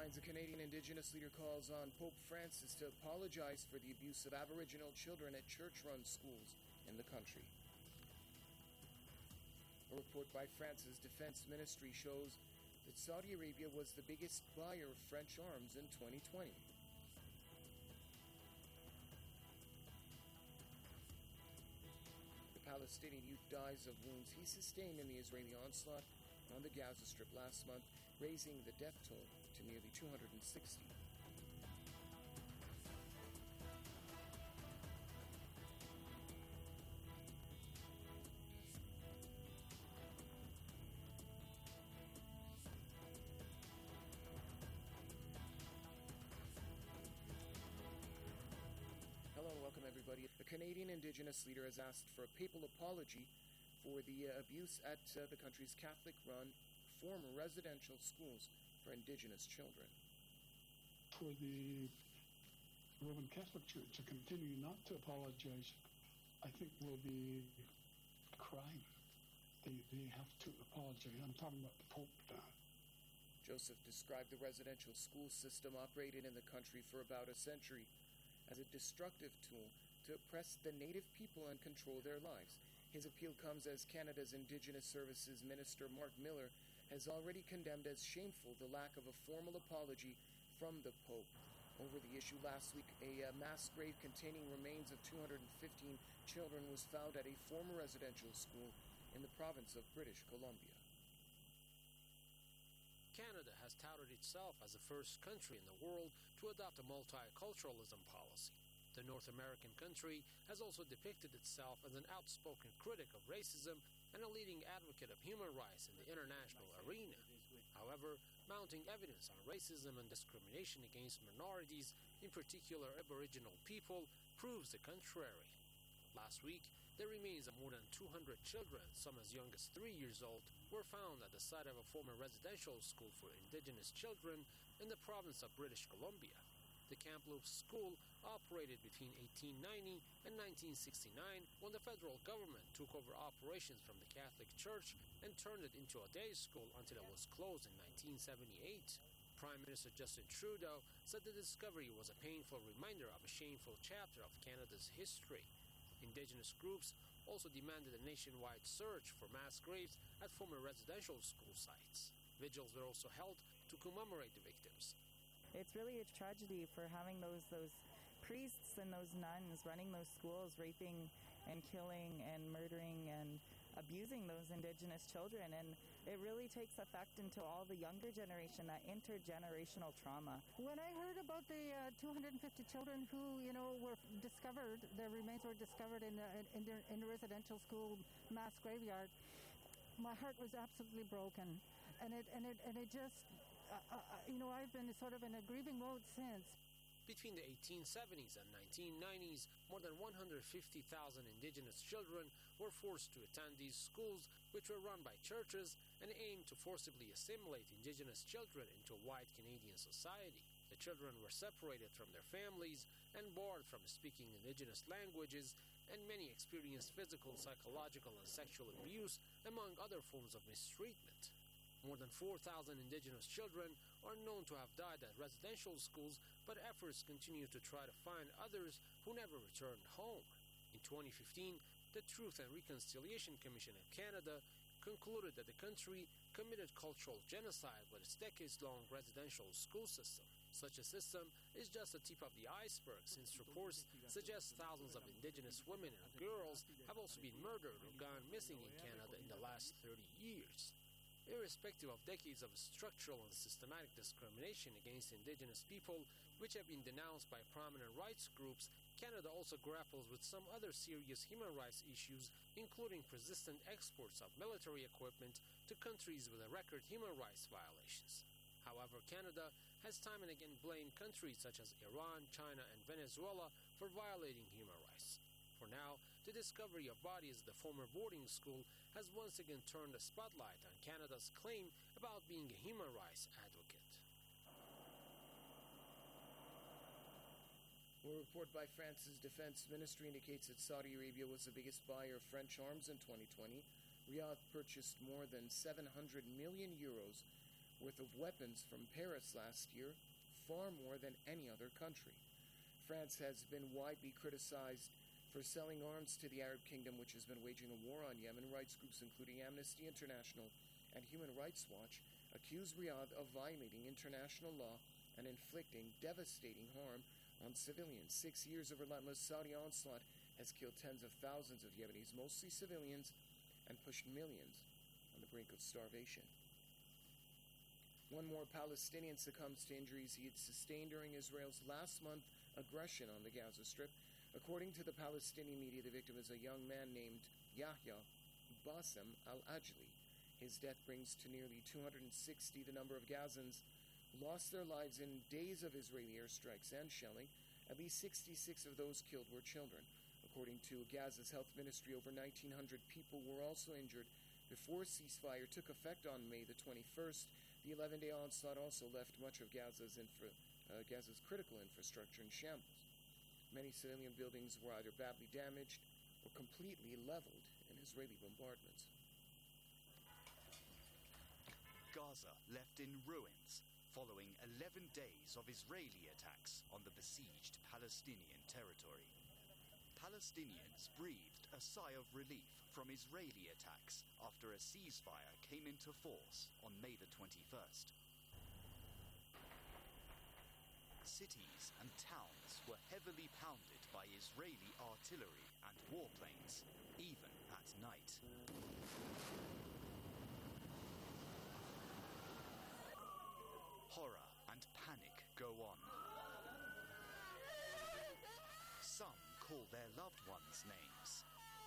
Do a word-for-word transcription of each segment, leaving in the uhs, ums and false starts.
headlines, a Canadian Indigenous leader calls on Pope Francis to apologize for the abuse of Aboriginal children at church-run schools in the country. A report by France's defense ministry shows that Saudi Arabia was the biggest buyer of French arms in twenty twenty. The Palestinian youth dies of wounds he sustained in the Israeli onslaught on the Gaza Strip last month, raising the death toll to nearly two hundred sixty. Hello and welcome everybody. A Canadian Indigenous leader has asked for a papal apology for the uh, abuse at uh, the country's Catholic-run former residential schools for Indigenous children. For the Roman Catholic Church to continue not to apologize, I think will be a crime. They, they have to apologize. I'm talking about the Pope now. Joseph described the residential school system operated in the country for about a century as a destructive tool to oppress the native people and control their lives. His appeal comes as Canada's Indigenous Services Minister Mark Miller has already condemned as shameful the lack of a formal apology from the Pope. Over the issue last week, a uh, mass grave containing remains of two hundred fifteen children was found at a former residential school in the province of British Columbia. Canada has touted itself as the first country in the world to adopt a multiculturalism policy. The North American country has also depicted itself as an outspoken critic of racism and a leading advocate of human rights in the international arena. However, mounting evidence on racism and discrimination against minorities, in particular Aboriginal people, proves the contrary. Last week, the remains of more than two hundred children, some as young as three years old, were found at the site of a former residential school for Indigenous children in the province of British Columbia. The Kamloops School operated between eighteen ninety and nineteen sixty-nine when the federal government took over operations from the Catholic Church and turned it into a day school until it was closed in nineteen seventy-eight. Prime Minister Justin Trudeau said the discovery was a painful reminder of a shameful chapter of Canada's history. Indigenous groups also demanded a nationwide search for mass graves at former residential school sites. Vigils were also held to commemorate the victims. It's really a tragedy for having those those priests and those nuns running those schools, raping and killing and murdering and abusing those Indigenous children. And it really takes effect into all the younger generation, that intergenerational trauma. When I heard about the uh, two hundred fifty children who, you know, were discovered, their remains were discovered in a, in, their, in a residential school mass graveyard, my heart was absolutely broken. And it, and it, and it just... Uh, uh, you know, I've been sort of in a grieving mode since. Between the eighteen seventies and nineteen nineties, more than one hundred fifty thousand Indigenous children were forced to attend these schools, which were run by churches and aimed to forcibly assimilate Indigenous children into white Canadian society. The children were separated from their families and barred from speaking Indigenous languages, and many experienced physical, psychological, and sexual abuse, among other forms of mistreatment. More than four thousand Indigenous children are known to have died at residential schools, but efforts continue to try to find others who never returned home. In twenty fifteen, the Truth and Reconciliation Commission of Canada concluded that the country committed cultural genocide with its decades-long residential school system. Such a system is just the tip of the iceberg, since reports suggest thousands of Indigenous women and girls have also been murdered or gone missing in Canada in the last thirty years. Irrespective of decades of structural and systematic discrimination against Indigenous people, which have been denounced by prominent rights groups, Canada also grapples with some other serious human rights issues, including persistent exports of military equipment to countries with a record human rights violations. However, Canada has time and again blamed countries such as Iran, China, and Venezuela for violating human rights. For now, the discovery of bodies at the former boarding school has once again turned the spotlight on Canada's claim about being a human rights advocate. A report by France's defense ministry indicates that Saudi Arabia was the biggest buyer of French arms in twenty twenty. Riyadh purchased more than seven hundred million euros worth of weapons from Paris last year, far more than any other country. France has been widely criticized for selling arms to the Arab Kingdom, which has been waging a war on Yemen. Rights groups including Amnesty International and Human Rights Watch accuse Riyadh of violating international law and inflicting devastating harm on civilians. Six years of relentless Saudi onslaught has killed tens of thousands of Yemenis, mostly civilians, and pushed millions on the brink of starvation. One more Palestinian succumbs to injuries he had sustained during Israel's last month aggression on the Gaza Strip. According to the Palestinian media, the victim is a young man named Yahya Bassem al-Ajli. His death brings to nearly two hundred sixty the number of Gazans who lost their lives in days of Israeli airstrikes and shelling. At least sixty-six of those killed were children. According to Gaza's health ministry, over nineteen hundred people were also injured before ceasefire took effect on May the twenty-first. The eleven-day onslaught also left much of Gaza's, infra, uh, Gaza's critical infrastructure in shambles. Many civilian buildings were either badly damaged or completely leveled in Israeli bombardments. Gaza left in ruins following eleven days of Israeli attacks on the besieged Palestinian territory. Palestinians breathed a sigh of relief from Israeli attacks after a ceasefire came into force on May the twenty-first. Cities and towns were heavily pounded by Israeli artillery and warplanes, even at night. Horror and panic go on. Some call their loved ones names.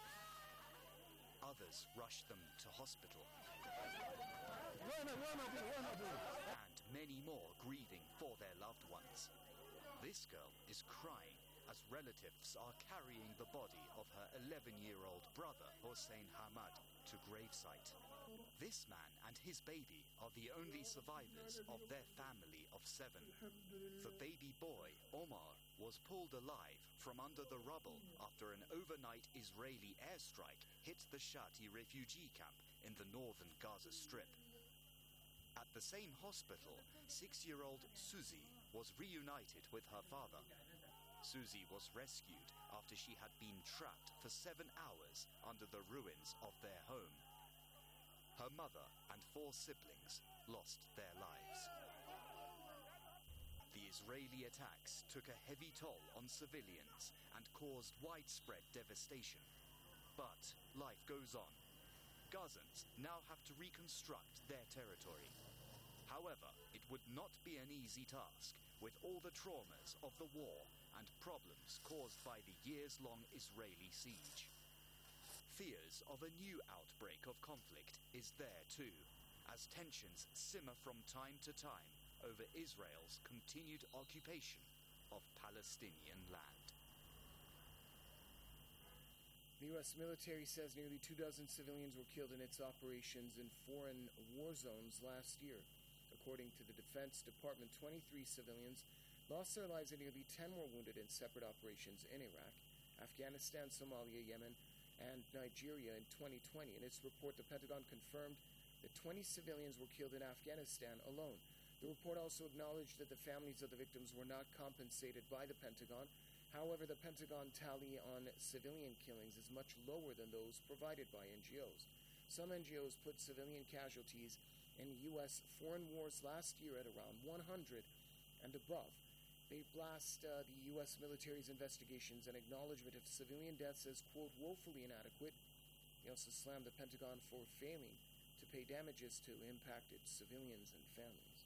Others rush them to hospital. And many more grieving for their loved ones. This girl is crying as relatives are carrying the body of her eleven-year-old brother, Hossein Hamad, to gravesite. This man and his baby are the only survivors of their family of seven. The baby boy, Omar, was pulled alive from under the rubble after an overnight Israeli airstrike hit the Shati refugee camp in the northern Gaza Strip. At the same hospital, six-year-old Suzy was reunited with her father. Suzy was rescued after she had been trapped for seven hours under the ruins of their home. Her mother and four siblings lost their lives. The Israeli attacks took a heavy toll on civilians and caused widespread devastation. But life goes on. Gazans now have to reconstruct their territory. However, it would not be an easy task with all the traumas of the war and problems caused by the years-long Israeli siege. Fears of a new outbreak of conflict is there too, as tensions simmer from time to time over Israel's continued occupation of Palestinian land. The U S military says nearly two dozen civilians were killed in its operations in foreign war zones last year. According to the Defense Department, twenty-three civilians lost their lives and nearly ten were wounded in separate operations in Iraq, Afghanistan, Somalia, Yemen, and Nigeria in twenty twenty. In its report, the Pentagon confirmed that twenty civilians were killed in Afghanistan alone. The report also acknowledged that the families of the victims were not compensated by the Pentagon. However, the Pentagon tally on civilian killings is much lower than those provided by N G Os. Some N G Os put civilian casualties in U S foreign wars last year at around one hundred and above. They blast uh, the U S military's investigations and acknowledgement of civilian deaths as, quote, woefully inadequate. They also slammed the Pentagon for failing to pay damages to impacted civilians and families.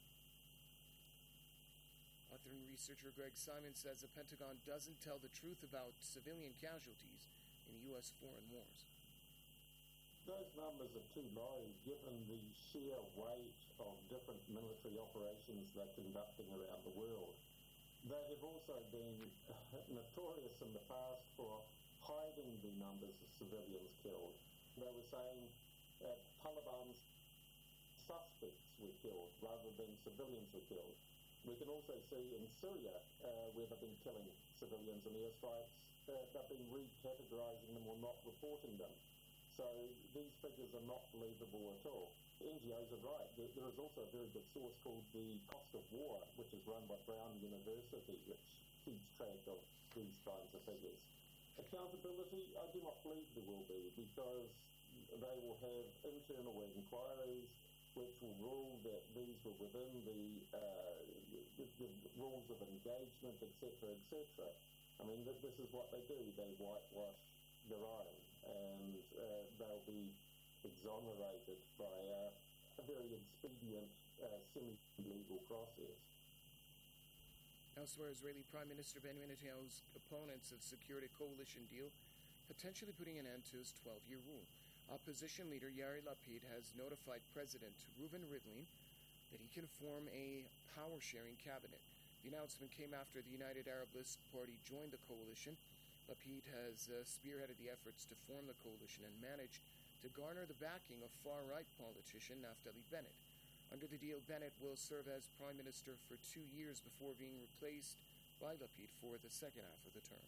Author and researcher Greg Simon says the Pentagon doesn't tell the truth about civilian casualties in U S foreign wars. Those numbers are too low given the sheer weight of different military operations they're conducting around the world. They have also been notorious in the past for hiding the numbers of civilians killed. They were saying that Taliban's suspects were killed rather than civilians were killed. We can also see in Syria uh, where they've been killing civilians in airstrikes, uh, they've been recategorising them or not reporting them. So these figures are not believable at all. N G Os are right. There, there is also a very good source called the Cost of War, which is run by Brown University, which keeps track of these kinds of figures. Accountability, I do not believe there will be, because they will have internal inquiries which will rule that these were within the, uh, the, the rules of engagement, et cetera, et cetera. I mean, th- this is what they do. They whitewash their own, and uh, they'll be exonerated by uh, a very expedient uh, semi-legal process. Elsewhere, Israeli Prime Minister Benjamin Netanyahu's opponents have secured a coalition deal, potentially putting an end to his twelve-year rule. Opposition leader Yair Lapid has notified President Reuven Rivlin that he can form a power-sharing cabinet. The announcement came after the United Arab List Party joined the coalition. Lapid has uh, spearheaded the efforts to form the coalition and managed to garner the backing of far-right politician Naftali Bennett. Under the deal, Bennett will serve as Prime Minister for two years before being replaced by Lapid for the second half of the term.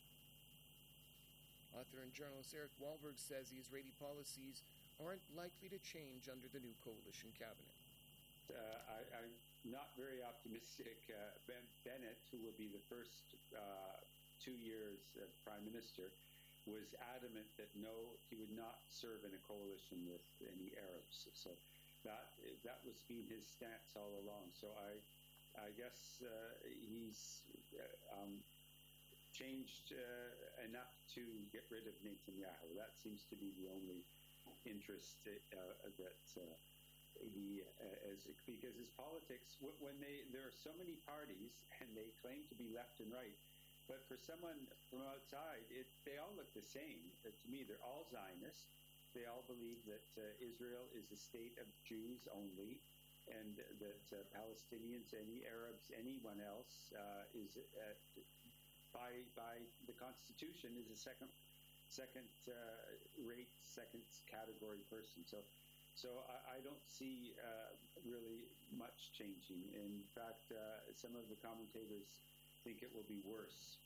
Author and journalist Eric Wahlberg says the Israeli policies aren't likely to change under the new coalition cabinet. Uh, I, I'm not very optimistic. Uh, Ben Bennett, who will be the first uh, two years uh, Prime Minister, was adamant that no, he would not serve in a coalition with any Arabs. So that that was been his stance all along. So I, I guess uh, he's uh, um, changed uh, enough to get rid of Netanyahu. That seems to be the only interest uh, that uh, he uh, is, because his politics, when they there are so many parties and they claim to be left and right, but for someone from outside, it, they all look the same. Uh, to me, they're all Zionists. They all believe that uh, Israel is a state of Jews only, and that uh, Palestinians, any Arabs, anyone else uh, is uh, by by the Constitution is a second second uh, rate, second category person. So so I, I don't see uh, really much changing. In fact, uh, some of the commentators think it will be worse.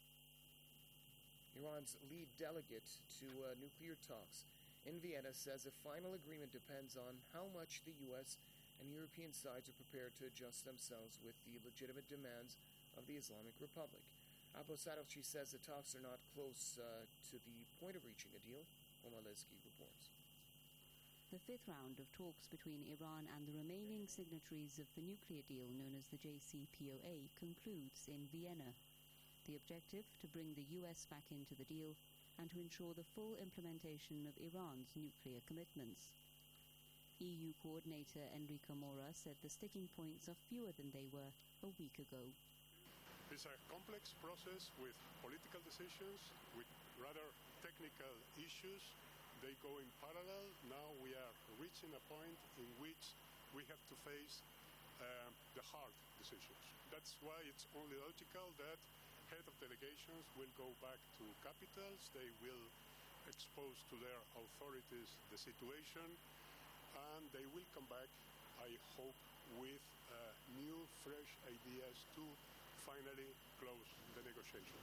Iran's lead delegate to uh, nuclear talks in Vienna says a final agreement depends on how much the U S and European sides are prepared to adjust themselves with the legitimate demands of the Islamic Republic. Abbas Araghchi says the talks are not close uh, to the point of reaching a deal. Omalesky reports. The fifth round of talks between Iran and the remaining signatories of the nuclear deal known as the J C P O A concludes in Vienna. The objective, to bring the U S back into the deal and to ensure the full implementation of Iran's nuclear commitments. E U coordinator Enrico Mora said the sticking points are fewer than they were a week ago. It's a complex process with political decisions, with rather technical issues. They go in parallel. Now we are reaching a point in which we have to face uh, the hard decisions. That's why it's only logical that head of delegations will go back to capitals. They will expose to their authorities the situation, and they will come back, I hope, with uh, new, fresh ideas to finally close the negotiation.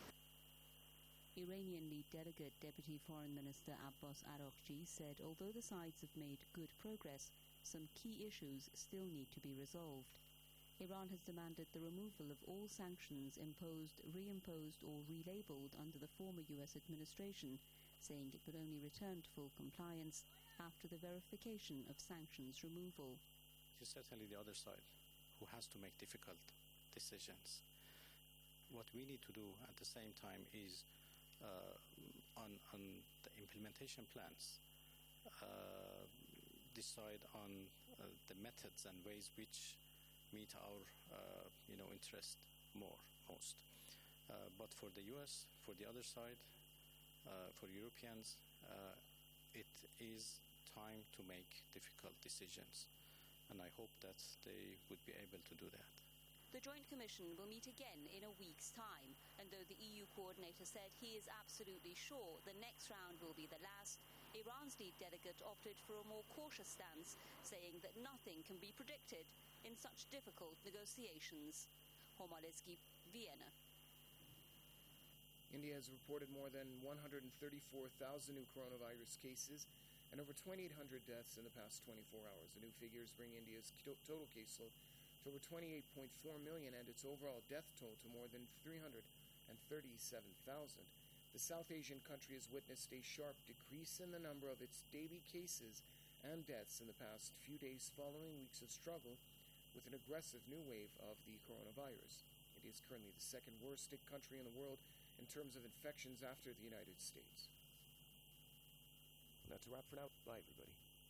Iranian lead delegate Deputy Foreign Minister Abbas Araghchi said although the sides have made good progress, some key issues still need to be resolved. Iran has demanded the removal of all sanctions imposed, reimposed or relabeled under the former U S administration, saying it would only return to full compliance after the verification of sanctions removal. It is certainly the other side who has to make difficult decisions. What we need to do at the same time is uh, on, on the implementation plans, uh, decide on uh, the methods and ways which meet our uh, you know, interest more, most. Uh, but for the U S, for the other side, uh, for Europeans, uh, it is time to make difficult decisions. And I hope that they would be able to do that. The Joint Commission will meet again in a week's time, and though the E U coordinator said he is absolutely sure the next round will be the last, Iran's lead delegate opted for a more cautious stance, saying that nothing can be predicted in such difficult negotiations. Homalesky, Vienna. India has reported more than one hundred thirty-four thousand new coronavirus cases and over twenty-eight hundred deaths in the past twenty-four hours. The new figures bring India's total caseload to over twenty-eight point four million and its overall death toll to more than three hundred thirty-seven thousand. The South Asian country has witnessed a sharp decrease in the number of its daily cases and deaths in the past few days following weeks of struggle with an aggressive new wave of the coronavirus. India is currently the second worst hit country in the world in terms of infections after the United States. That's a wrap for now. Bye, everybody.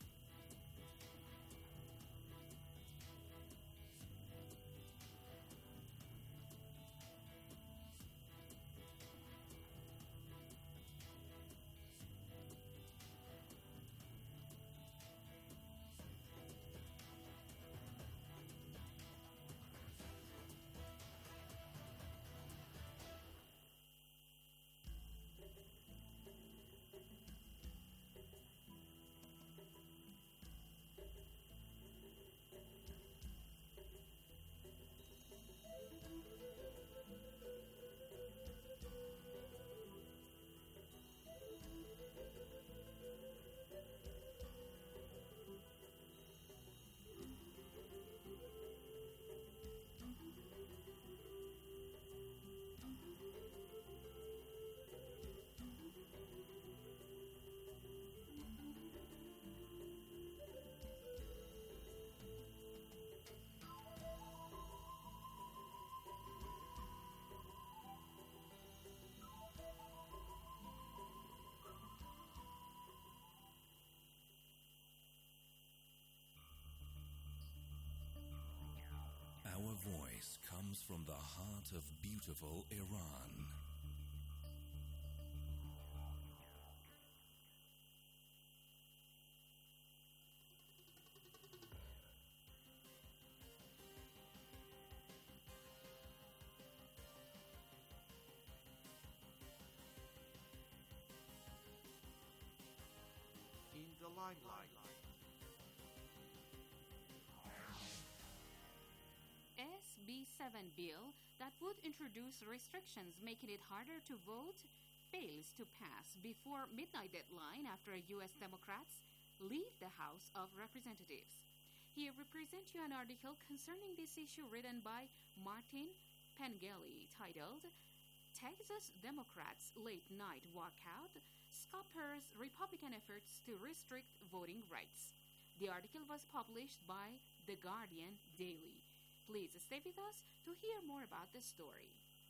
Our voice comes from the heart of beautiful Iran. In the limelight. S B seven bill that would introduce restrictions making it harder to vote fails to pass before midnight deadline after U S Democrats leave the House of Representatives. Here we present you an article concerning this issue written by Martin Pengelly titled Texas Democrats Late Night Walkout Scuppers Republican Efforts to Restrict Voting Rights. The article was published by The Guardian Daily. Please stay with us to hear more about the story.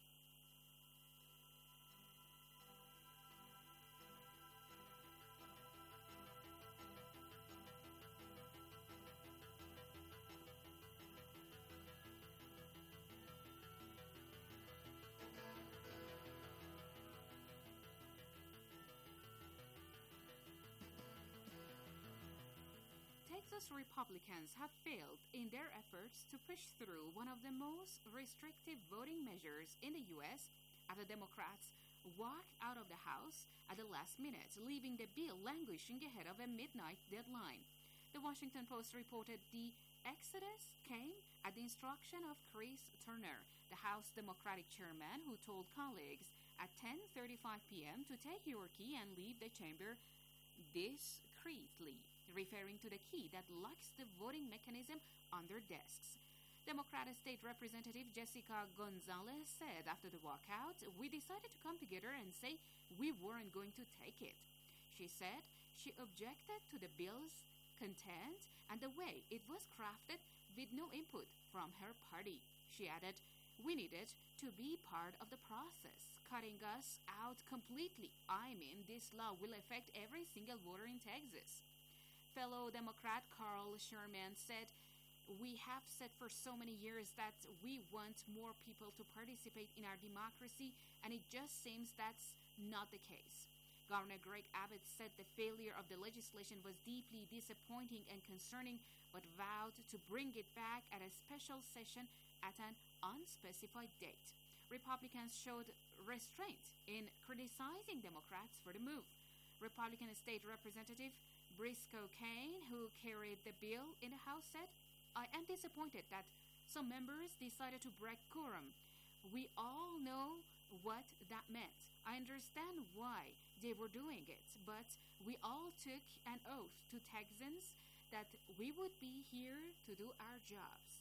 Texas Republicans have failed in their efforts to push through one of the most restrictive voting measures in the U S after Democrats walked out of the House at the last minute, leaving the bill languishing ahead of a midnight deadline. The Washington Post reported the exodus came at the instruction of Chris Turner, the House Democratic chairman, who told colleagues at ten thirty-five p.m. to take your key and leave the chamber discreetly, referring to the key that locks the voting mechanism on their desks. Democratic State Representative Jessica Gonzalez said after the walkout, "We decided to come together and say we weren't going to take it." She said she objected to the bill's content and the way it was crafted with no input from her party. She added, "We needed to be part of the process, cutting us out completely. I mean, this law will affect every single voter in Texas." Fellow Democrat Carl Sherman said, "We have said for so many years that we want more people to participate in our democracy, and it just seems that's not the case." Governor Greg Abbott said the failure of the legislation was deeply disappointing and concerning, but vowed to bring it back at a special session at an unspecified date. Republicans showed restraint in criticizing Democrats for the move. Republican State Representative Briscoe Cain, who carried the bill in the House, said, "I am disappointed that some members decided to break quorum. We all know what that meant. I understand why they were doing it, but we all took an oath to Texans that we would be here to do our jobs.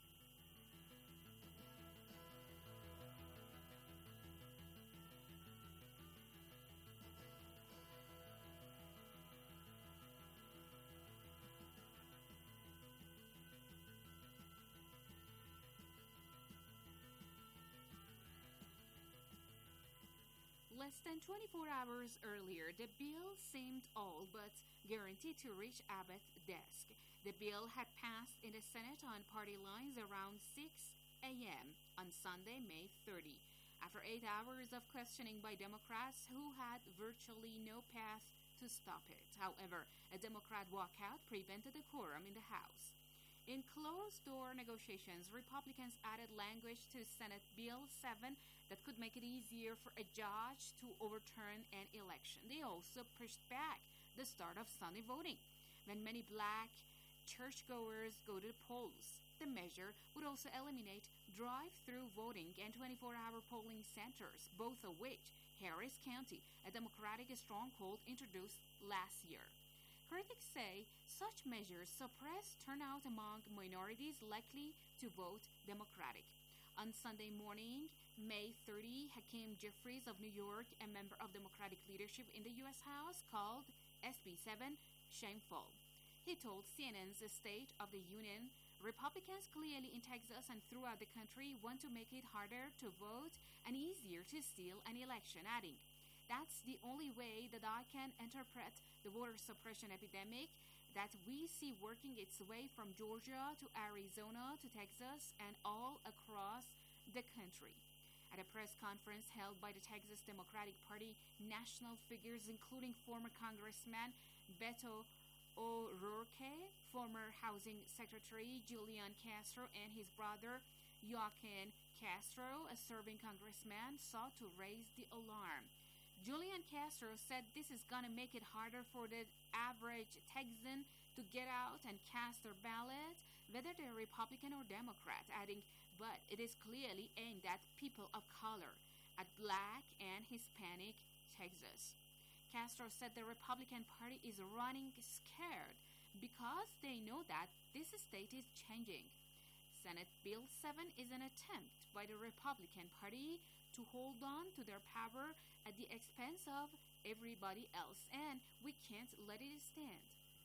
Less than twenty-four hours earlier, the bill seemed all but guaranteed to reach Abbott's desk. The bill had passed in the Senate on party lines around six a.m. on Sunday, May thirtieth, after eight hours of questioning by Democrats who had virtually no path to stop it. However, a Democrat walkout prevented a quorum in the House. In closed-door negotiations, Republicans added language to Senate Bill seven that could make it easier for a judge to overturn an election. They also pushed back the start of Sunday voting, when many black churchgoers go to the polls. The measure would also eliminate drive-through voting and twenty-four hour polling centers, both of which Harris County, a Democratic stronghold, introduced last year. Critics say such measures suppress turnout among minorities likely to vote Democratic. On Sunday morning, May thirtieth, Hakeem Jeffries of New York, a member of Democratic leadership in the U S House, called S B seven shameful. He told C N N's State of the Union, Republicans clearly in Texas and throughout the country want to make it harder to vote and easier to steal an election, adding, "That's the only way that I can interpret the voter suppression epidemic that we see working its way from Georgia to Arizona to Texas and all across the country." At a press conference held by the Texas Democratic Party, national figures including former Congressman Beto O'Rourke, former Housing Secretary Julian Castro, and his brother Joaquin Castro, a serving congressman, sought to raise the alarm. Julian Castro said this is going to make it harder for the average Texan to get out and cast their ballot, whether they're Republican or Democrat, adding, "But it is clearly aimed at people of color, at black and Hispanic Texas." Castro said the Republican Party is running scared because they know that this state is changing. Senate Bill seven is an attempt by the Republican Party to hold on to their power at the expense of everybody else, and we can't let it stand.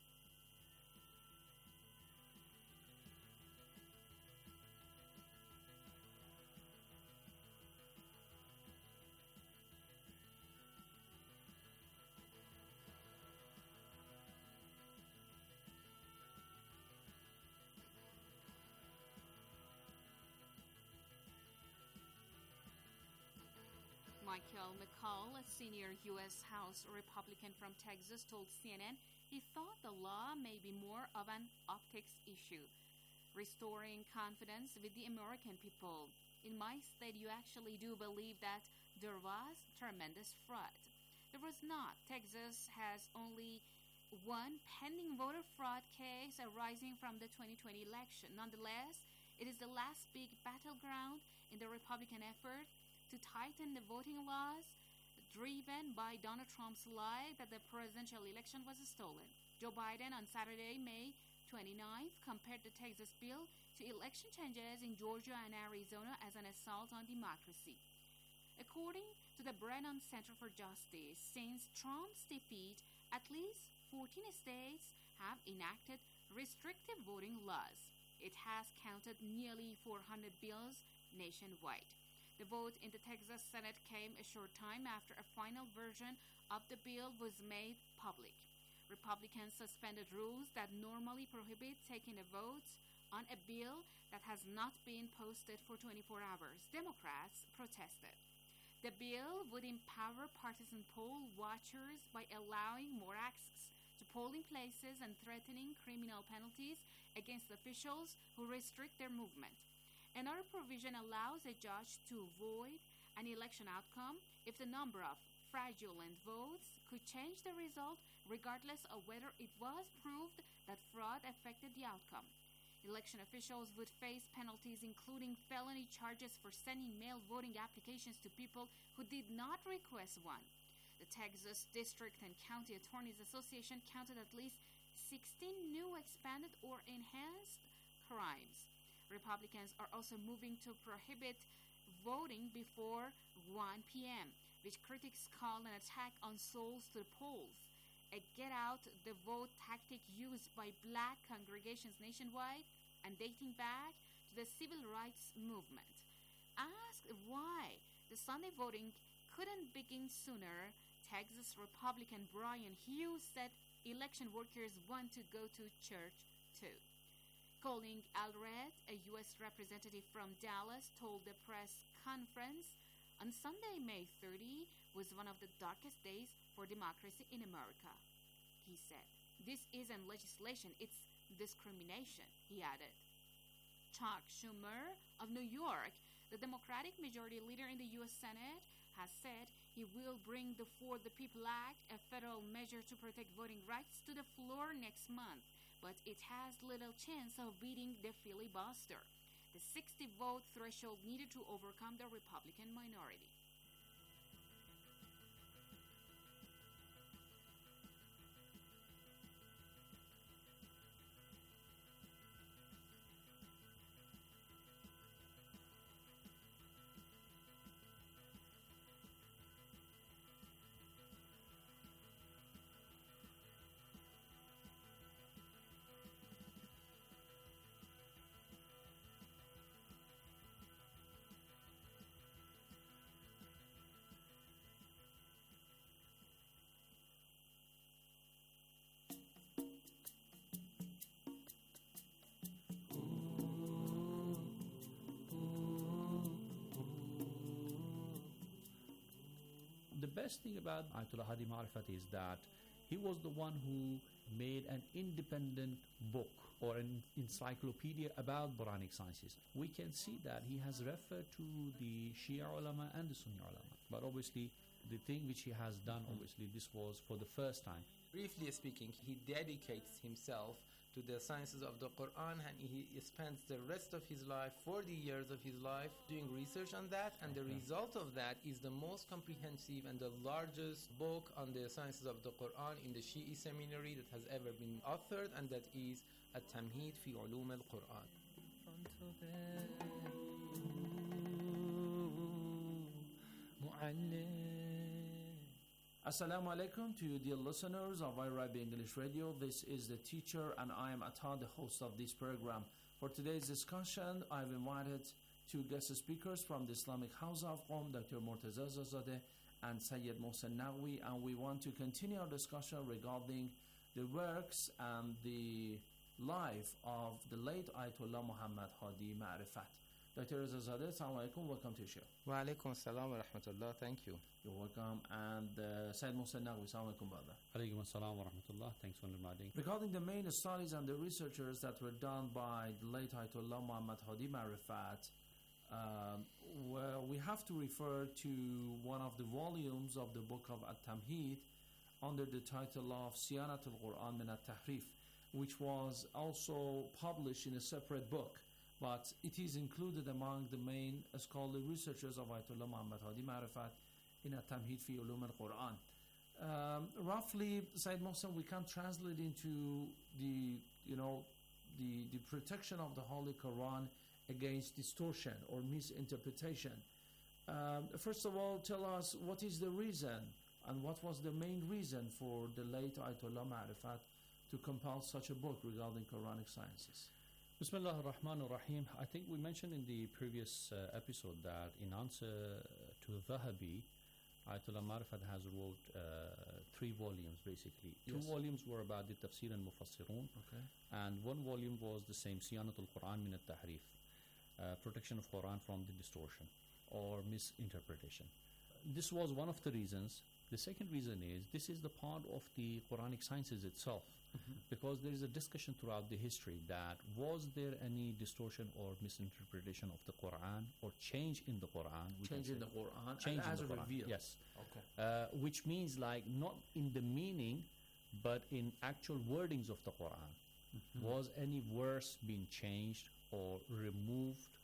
Michael McCall, a senior U S House Republican from Texas, told C N N he thought the law may be more of an optics issue, restoring confidence with the American people. In my state, you actually do believe that there was tremendous fraud. There was not. Texas has only one pending voter fraud case arising from the twenty twenty election. Nonetheless, it is the last big battleground in the Republican effort to tighten the voting laws, driven by Donald Trump's lie that the presidential election was stolen. Joe Biden on Saturday, May twenty-ninth, compared the Texas bill to election changes in Georgia and Arizona as an assault on democracy. According to the Brennan Center for Justice, since Trump's defeat, at least fourteen states have enacted restrictive voting laws. It has counted nearly four hundred bills nationwide. The vote in the Texas Senate came a short time after a final version of the bill was made public. Republicans suspended rules that normally prohibit taking a vote on a bill that has not been posted for twenty-four hours. Democrats protested. The bill would empower partisan poll watchers by allowing more access to polling places and threatening criminal penalties against officials who restrict their movement. Another provision allows a judge to void an election outcome if the number of fraudulent votes could change the result regardless of whether it was proved that fraud affected the outcome. Election officials would face penalties including felony charges for sending mail voting applications to people who did not request one. The Texas District and County Attorneys Association counted at least sixteen new expanded or enhanced crimes. Republicans are also moving to prohibit voting before one p.m., which critics call an attack on souls to the polls, a get-out-the-vote tactic used by black congregations nationwide and dating back to the civil rights movement. Asked why the Sunday voting couldn't begin sooner, Texas Republican Brian Hughes said election workers want to go to church too. Colin Allred, a U S representative from Dallas, told the press conference on Sunday, May thirtieth, was one of the darkest days for democracy in America. He said, "This isn't legislation, it's discrimination," he added. Chuck Schumer of New York, the Democratic majority leader in the U S Senate, has said he will bring the For the People Act, a federal measure to protect voting rights, to the floor next month, but it has little chance of beating the filibuster, the sixty-vote threshold needed to overcome the Republican minority. The best thing about Ayatollah Hadi Marifat is that he was the one who made an independent book or an encyclopedia about Quranic sciences. We can see that he has referred to the Shia ulama and the Sunni ulama. But obviously, the thing which he has done, obviously, this was for the first time. Briefly speaking, he dedicates himself to the sciences of the Quran, and he spends the rest of his life, forty years of his life, doing research on that, and the result of that is the most comprehensive and the largest book on the sciences of the Quran in the Shi'i seminary that has ever been authored, and that is At-Tamheed fi Ulum al-Quran. Assalamu alaikum to you, dear listeners of iRabi English Radio. This is the teacher, and I am Atta, the host of this program. For today's discussion, I've invited two guest speakers from the Islamic House of Qom, Doctor Murtaza Zazadeh and Sayyid Mohsen Naqvi, and we want to continue our discussion regarding the works and the life of the late Ayatollah Muhammad Hadi Marifat. Doctor Zazadeh, assalamu alaikum, welcome to the show. Wa alaikum assalam wa rahmatullah, thank you. You're welcome. And uh, Sayyid Mohsen Naqvi, assalamu alaikum, brother. Alaikum assalam wa rahmatullah, thanks for inviting. Regarding the main studies and the researchers that were done by the late Ayatollah Muhammad Hadi Marifat, um, well, we have to refer to one of the volumes of the book of At-Tamheed under the title of Siyanat al-Quran min at-Tahrif, which was also published in a separate book, but it is included among the main scholarly researchers of Ayatollah Muhammad Hadi Marifat in At-Tamheed fi Ulum al-Quran. Um, roughly, Sayyid Mohsen, we can translate into the, you know, the, the protection of the Holy Quran against distortion or misinterpretation. Um, first of all, tell us what is the reason and what was the main reason for the late Ayatollah Marifat to compile such a book regarding Quranic sciences. Bismillah ar-Rahman ar-Rahim. I think we mentioned in the previous uh, episode that in answer to Dhahabi, Ayatollah Marifat has wrote uh, three volumes basically. Yes. Two volumes were about the Tafsir and Mufassirun, okay, and one volume was the same Siyanat al-Quran min at-Tahrif, uh, protection of Quran from the distortion or misinterpretation. This was one of the reasons. The second reason is this is the part of the Quranic sciences itself, mm-hmm. because there is a discussion throughout the history that was there any distortion or misinterpretation of the Quran or change in the Quran? Change in the Quran, change and in as the a Quran. reveal. Yes. Okay. Uh, which means like not in the meaning, but in actual wordings of the Quran. Mm-hmm. Was any verse being changed or removed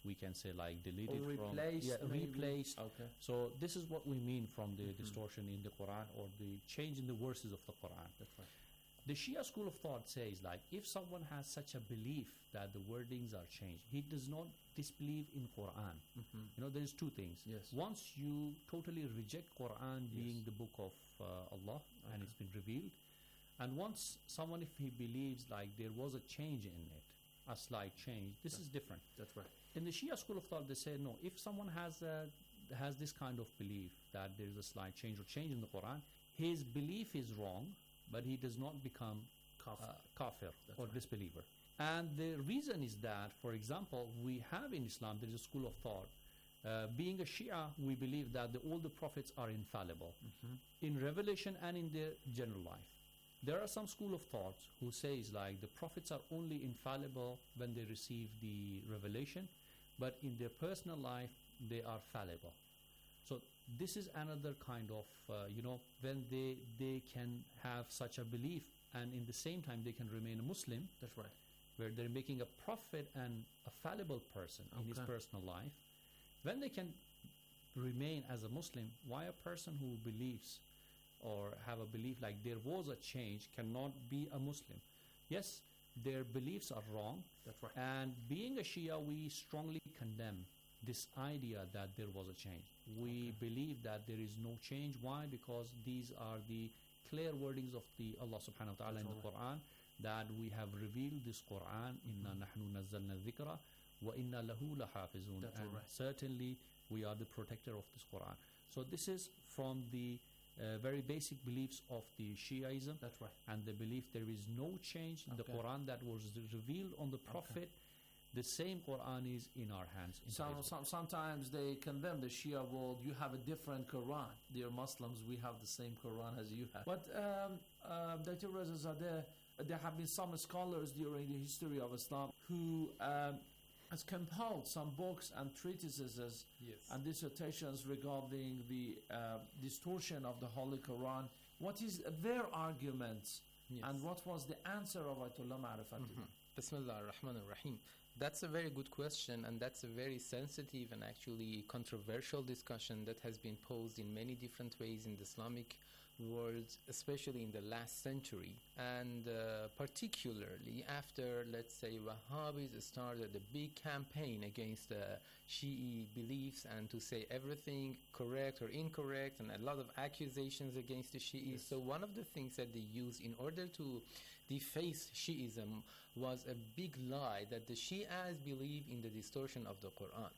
we can say like deleted or from replaced, yeah, maybe? replaced. Okay. So this is what we mean from the Mm-hmm. distortion in the Quran or the change in the verses of the Quran. That's right. The Shia school of thought says like if someone has such a belief that the wordings are changed, he does not disbelieve in Quran. Mm-hmm. You know, there is two things. Yes. Once you totally reject Quran being Yes. the book of uh, Allah and Okay. it's been revealed, and once someone, if he believes like there was a change in it, a slight change, this That's- is different. That's right. In the Shia school of thought, they say no. If someone has a, has this kind of belief that there is a slight change or change in the Quran, his belief is wrong, but he does not become Kafir. uh, kafir That's or right. disbeliever. And the reason is that, for example, we have in Islam, there is a school of thought. Uh, being a Shia, we believe that the, all the prophets are infallible Mm-hmm. in revelation and in their general life. There are some school of thoughts who says like the prophets are only infallible when they receive the revelation, but in their personal life they are fallible. So this is another kind of uh, you know when they they can have such a belief and in the same time they can remain a Muslim. That's right. Where they're making a prophet and a fallible person in his Okay. personal life. When they can remain as a Muslim, why a person who believes or have a belief like there was a change cannot be a Muslim? Yes, their beliefs are wrong. That's right. And being a Shia, we strongly condemn this idea that there was a change. We believe that there is no change. Why? Because these are the clear wordings of the Allah subhanahu wa ta'ala in the Quran, that we have revealed this Quran, inna nahnu nazzalna dhikra wa inna lahu lahafizun. That's And right. certainly we are the protector of this Quran. So this is from the uh, very basic beliefs of the Shiaism. That's right. And they believe there is no change in the Okay. Quran that was revealed on the Prophet. The same Quran is in our hands. in Some, today's some, sometimes they condemn the Shia world. You have a different Quran. Dear Muslims, we have the same Quran as you have. But um, uh, Doctor Reza Zadeh, there have been some scholars during the history of Islam who um, has compiled some books and treatises Yes. and dissertations regarding the uh, distortion of the Holy Quran. What is their argument, Yes. and what was the answer of Ayatollah Ma'rifat? Mhm. Bismillah ar-Rahman ar-Rahim. That's a very good question, and that's a very sensitive and actually controversial discussion that has been posed in many different ways in the Islamic world, especially in the last century, and uh, particularly after, let's say, Wahhabis started a big campaign against the Shi'i beliefs and to say everything correct or incorrect, and a lot of accusations against the Shi'is. So one of the things that they used in order to deface Shi'ism was a big lie that the Shi'as believe in the distortion of the Quran.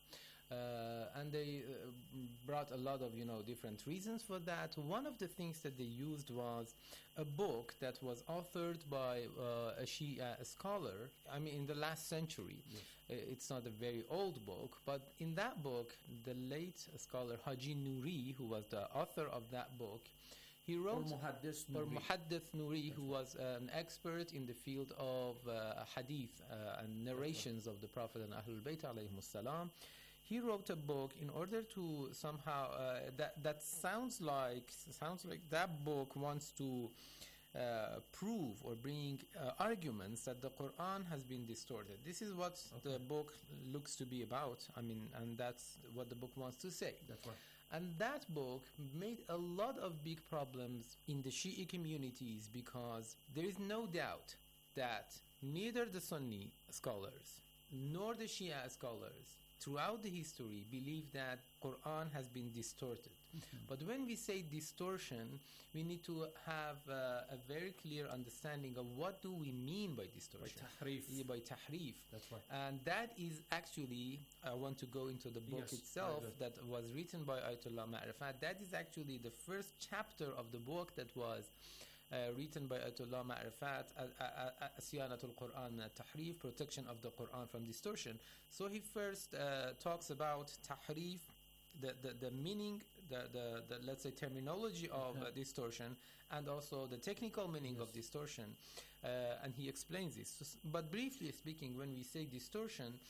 Uh, and they uh, brought a lot of, you know, different reasons for that. One of the things that they used was a book that was authored by uh, a Shia scholar, I mean, in the last century. Yes. Uh, it's not a very old book, but in that book, the late scholar Haji Nouri, who was the author of that book, he wrote, Or Muhaddith or Nouri. Muhaddith Nouri, who was an expert in the field of uh, hadith uh, and narrations of the Prophet and Ahlul Bayt alayhimus salam. He wrote a book in order to somehow uh, that that sounds like sounds like that book wants to uh, prove or bring uh, arguments that the Quran has been distorted. This is what Okay. the book looks to be about. I mean, and that's what the book wants to say. That's right. And that book made a lot of big problems in the Shi'i communities because there is no doubt that neither the Sunni scholars nor the Shia scholars throughout the history believe that Quran has been distorted. Mm-hmm. But when we say distortion, we need to have uh, a very clear understanding of what do we mean by distortion. By tahrif. Yeah, by tahrif. That's right. And that is actually, I want to go into the book Yes, itself very good. that was written by Ayatollah Ma'rifat. That is actually the first chapter of the book that was uh, written by Ayatollah Ma'rifat, Siyanatul Quran Tahrif, protection of the Quran from distortion. So he first uh, talks about tahrif, the, the, the meaning, the, the, the, let's say, terminology of Okay. uh, distortion, and also the technical meaning of distortion. Uh, and he explains this. So, s- but briefly speaking, when we say distortion,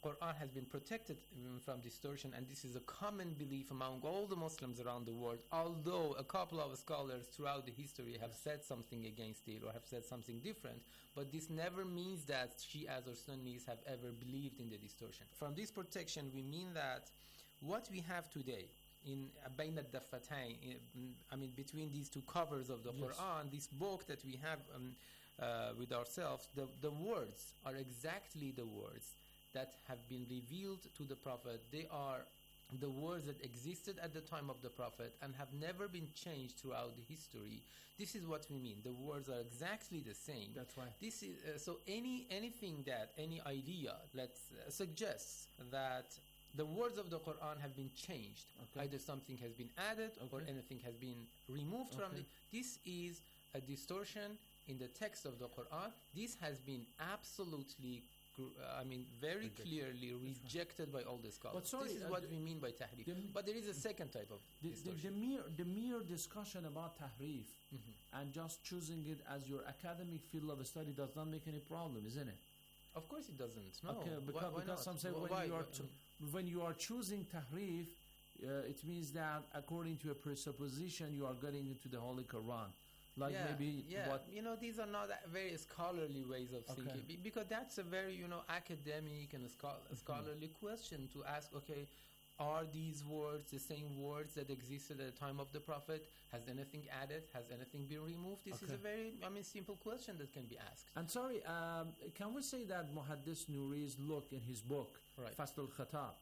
Quran has been protected um, from distortion, and this is a common belief among all the Muslims around the world, although a couple of scholars throughout the history have said something against it or have said something different, but this never means that Shias or Sunnis have ever believed in the distortion. From this protection, we mean that what we have today in Bayn al-Daffatayn, I mean between these two covers of the Yes. Quran, this book that we have um, uh, with ourselves, the, the words are exactly the words that have been revealed to the Prophet. They are the words that existed at the time of the Prophet and have never been changed throughout the history. This is what we mean. The words are exactly the same. That's right. This is uh, so any anything that any idea let's uh, suggests that the words of the Quran have been changed. Okay. Either something has been added or Okay. anything has been removed from Okay. it. This is a distortion in the text of the Quran. This has been absolutely, gr- uh, I mean, very Rejected. clearly rejected by all the scholars. But sorry, this is uh, what the- we mean by tahrif. the- But there is a second type of The, the, distortion. the mere the mere discussion about tahrif Mhm. and just choosing it as your academic field of study does not make any problem, isn't it? Of course it doesn't. No. Okay, Why- because, why because not? some say Wh- when why? you are Wh- cho- when you are choosing tahrif, uh, it means that according to a presupposition you are getting into the Holy Quran, like yeah, maybe yeah. what. You know, these are not that very scholarly ways of Okay. thinking, be- because that's a very, you know, academic and scho- scholarly question to ask. Okay, are these words the same words that existed at the time of the Prophet? Has anything added? Has anything been removed? This is Okay. a very, I mean, simple question that can be asked. And sorry, um, can we say that Muhaddis Nuri's look in his book, Right. Fasl al-Khatab,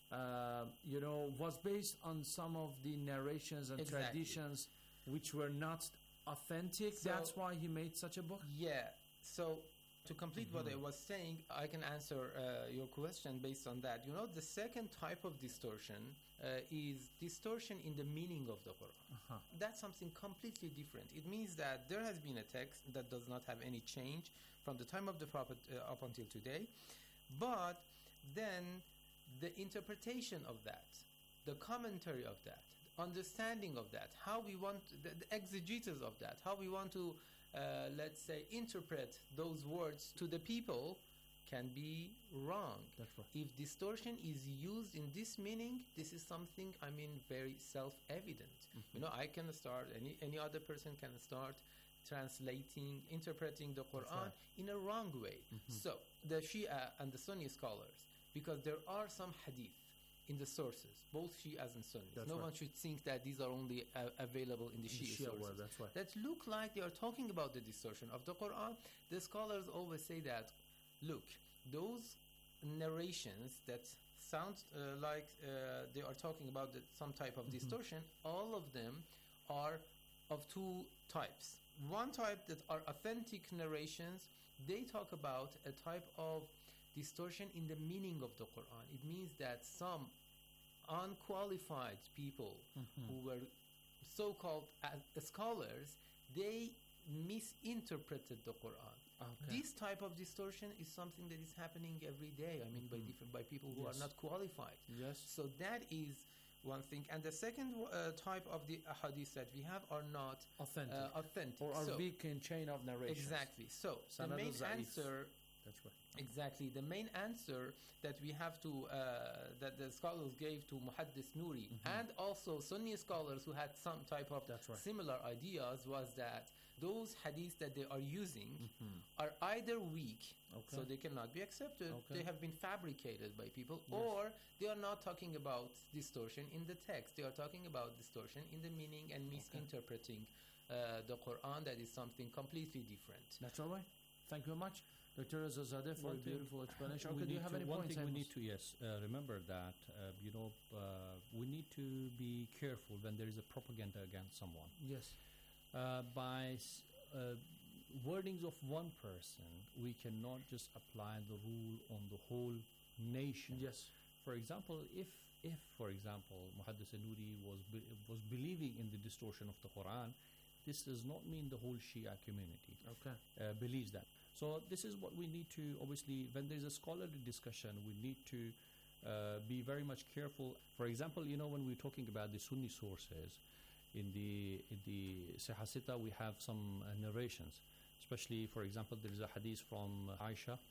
uh, you know, was based on some of the narrations and Exactly. traditions which were not authentic. So- That's why he made such a book. Yeah. So to complete what I Mhm. was saying, I can answer uh, your question based on that. You know, the second type of distortion uh, is distortion in the meaning of the Quran. Uh-huh. That's something completely different. It means that there has been a text that does not have any change from the time of the Prophet uh, up until today, but then the interpretation of that, the commentary of that, understanding of that, how we want the, the exegesis of that, how we want to uh, let's say interpret those words to the people can be wrong. That's right. If distortion is used in this meaning, this is something, I mean, very self-evident. You know, I can start, any any other person can start translating, interpreting the Quran right. in a wrong way. Mhm. So the Shia and the Sunni scholars, because there are some hadith in the sources, both Shias and Sunnis. That's no right. one should think that these are only uh, available in the In the Shia, Shia sources. world, that's right. That look like they are talking about the distortion of the Quran. The scholars always say that, look, those narrations that sound uh, like uh, they are talking about the, some type of Mhm. distortion, all of them are of two types. One type that are authentic narrations, they talk about a type of distortion in the meaning of the Quran. It means that some unqualified people Mhm. who were so-called as scholars, they misinterpreted the Quran. Okay. This type of distortion is something that is happening every day. I mean, by Mhm. different by people who Yes. are not qualified. Yes. So that is one thing. And the second uh, type of the ahadith that we have are not Authentic. uh, authentic. Or are So- weak in chain of narration. Exactly. So the Sanad main al-Za'if. answer. That's right. Exactly. The main answer that we have to, uh, that the scholars gave to Muhaddis Nuri Mhm. and also Sunni scholars who had some type of That's right. similar ideas was that those hadiths that they are using Mhm. are either weak, Okay. so they cannot be accepted, Okay. they have been fabricated by people, Yes. or they are not talking about distortion in the text, they are talking about distortion in the meaning and misinterpreting uh, the Quran. That is something completely different. That's all right. Thank you very much, Doctor Azazadeh, for One a thing beautiful explanation. we Okay, do you need have to- any one points? thing we Amos? need to, yes, uh, remember that, uh, you know, uh, we need to be careful when there is a propaganda against someone. Yes. Uh, by s- uh, wordings of one person, we cannot just apply the rule on the whole nation. Yes. For example, if, if for example, Muhaddis Nuri was be- was believing in the distortion of the Quran, this does not mean the whole Shia community Okay. uh, believes that. So this is what we need to, obviously, when there's a scholarly discussion, we need to uh, be very much careful. For example, you know, when we're talking about the Sunni sources, in the in the Sahih Sita, we have some uh, narrations. Especially, for example, there is a hadith from Aisha,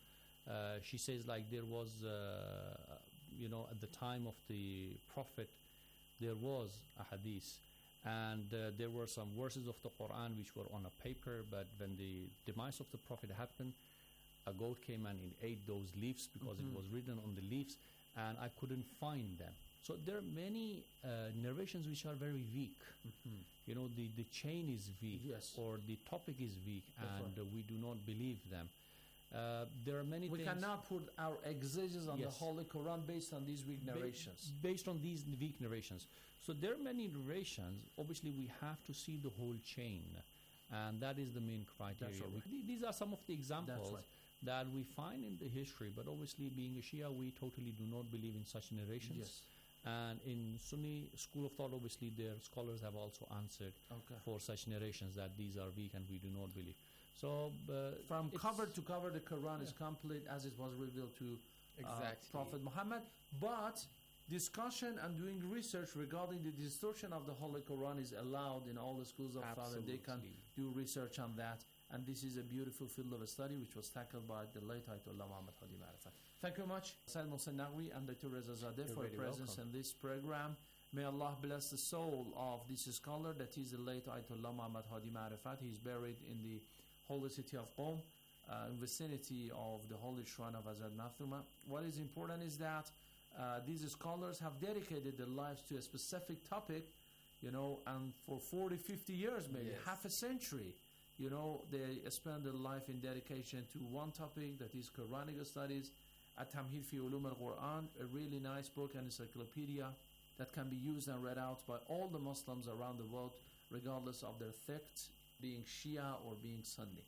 Uh, she says like there was, uh, you know, at the time of the Prophet, there was a hadith, and uh, there were some verses of the Quran which were on a paper, but when the demise of the Prophet happened, a goat came and it ate those leaves because Mhm. it was written on the leaves, and I couldn't find them. So there are many uh, narrations which are very weak. Mhm. You know, the, the chain is weak, Yes. or the topic is weak, That's and right. uh, we do not believe them. Uh, there are many We things. cannot put our exegesis on Yes. the Holy Quran based on these weak Ba- narrations. based on these weak narrations. So there are many narrations. Obviously, we have to see the whole chain, and that is the main criteria. right. We, th- these are some of the examples right. that we find in the history. But obviously, being a Shia, we totally do not believe in such narrations. Yes. And in Sunni school of thought, obviously, their scholars have also answered Okay. for such narrations that these are weak and we do not believe. So uh, From it's- cover to cover, the Quran is Yeah. complete as it was revealed to uh, Exactly. Prophet Muhammad. But discussion and doing research regarding the distortion of the Holy Quran is allowed in all the schools of thought, and they can Absolutely. do research on that. And this is a beautiful field of study which was tackled by the late Ayatollah Muhammad Hadi Marifat. Thank you very much, Sayyid Mohsen Naqvi and Doctor Reza Zadeh, You're for your very presence welcome. in this program. May Allah bless the soul of this scholar, that is the late Ayatollah Muhammad Hadi Marifat. He is buried in the holy city of Qom, uh, in vicinity of the holy shrine of Hazrat Nathuma. What is important is that uh, these scholars have dedicated their lives to a specific topic, you know, and for forty, fifty years, maybe Yes. half a century, you know, they spend their life in dedication to one topic, that is Quranic studies. At-Tamhid fi Ulum al-Quran, a really nice book and encyclopedia that can be used and read out by all the Muslims around the world, regardless of their sect, being Shia or being Sunni.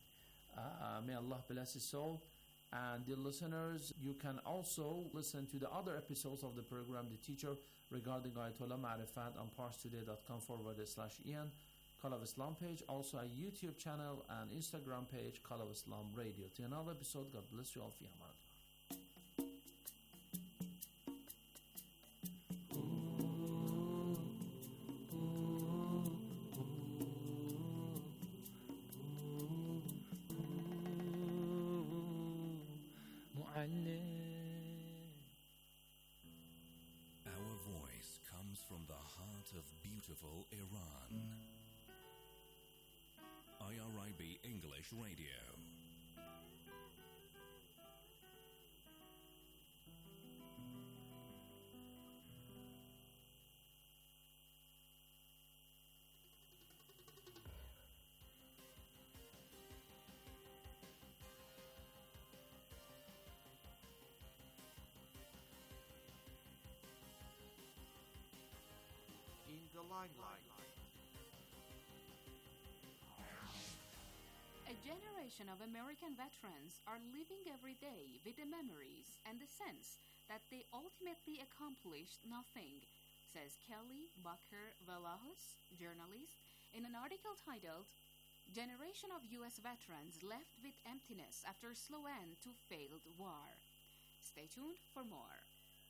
Uh, may Allah bless his soul. And dear listeners, you can also listen to the other episodes of the program, The Teacher, regarding Ayatollah Marifat on parstoday.com forward slash Ian, Call of Islam page, also a YouTube channel and Instagram page, Call of Islam Radio. To another episode, God bless you all. Fi aman Allah. Our voice comes from the heart of beautiful Iran. I R I B English Radio. In the limelight. A generation of American veterans are living every day with the memories and the sense that they ultimately accomplished nothing, says Kelly Bucker Velahos, journalist, in an article titled Generation of U S Veterans Left with Emptiness After Slow End to Failed War. Stay tuned for more.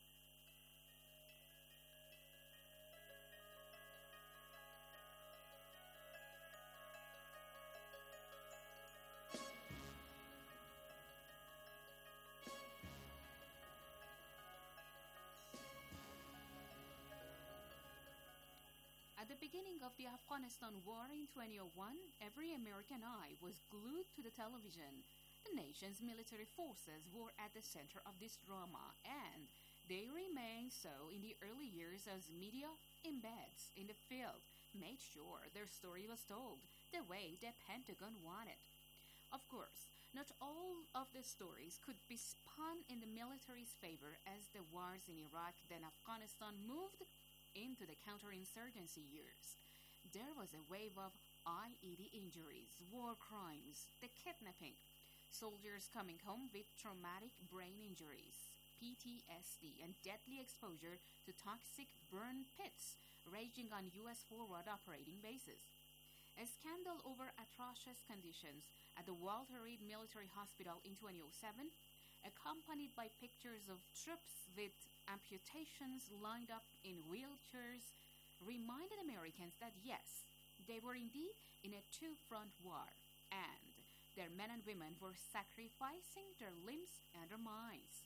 At the beginning of the Afghanistan war in twenty oh one, every American eye was glued to the television. The nation's military forces were at the center of this drama, and they remained so in the early years as media embeds in the field made sure their story was told the way the Pentagon wanted. Of course, not all of the stories could be spun in the military's favor as the wars in Iraq then Afghanistan moved into the counterinsurgency years. There was a wave of I E D injuries, war crimes, the kidnapping, soldiers coming home with traumatic brain injuries, P T S D, and deadly exposure to toxic burn pits raging on U S forward operating bases. A scandal over atrocious conditions at the Walter Reed Military Hospital in twenty oh seven, accompanied by pictures of troops with amputations lined up in wheelchairs, reminded Americans that yes, they were indeed in a two-front war, and their their men and women were sacrificing their limbs and their minds.